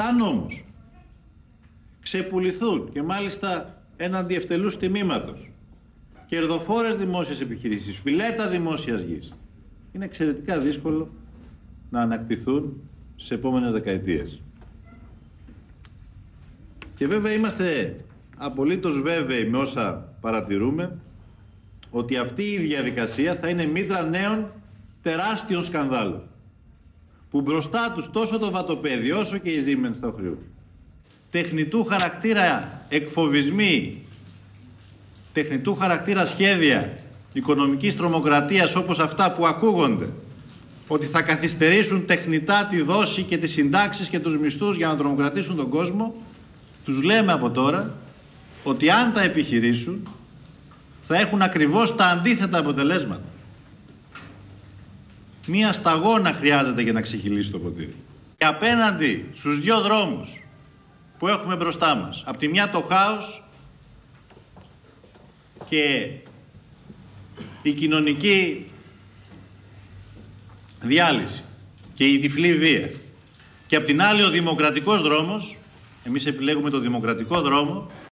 Αν όμως ξεπουληθούν και μάλιστα έναντι ευτελούς τιμήματος κερδοφόρες δημόσιες επιχειρήσεις, φιλέτα δημόσιας γης, είναι εξαιρετικά δύσκολο να ανακτηθούν στις επόμενες δεκαετίες. Και βέβαια είμαστε απολύτως βέβαιοι με όσα παρατηρούμε ότι αυτή η διαδικασία θα είναι μήτρα νέων τεράστιων σκανδάλων που μπροστά τους τόσο το βατοπέδι όσο και οι Siemens θα οχρεούν. Τεχνητού χαρακτήρα εκφοβισμοί, τεχνητού χαρακτήρα σχέδια οικονομικής τρομοκρατίας όπως αυτά που ακούγονται, ότι θα καθυστερήσουν τεχνητά τη δόση και τις συντάξεις και τους μισθούς για να τρομοκρατήσουν τον κόσμο, τους λέμε από τώρα ότι αν τα επιχειρήσουν θα έχουν ακριβώς τα αντίθετα αποτελέσματα. Μία σταγόνα χρειάζεται για να ξεχυλήσει το ποτήρι. Και απέναντι στους δύο δρόμους που έχουμε μπροστά μας, από τη μια το χάος και η κοινωνική διάλυση και η τυφλή βία, και από την άλλη ο δημοκρατικός δρόμος, εμείς επιλέγουμε το δημοκρατικό δρόμο,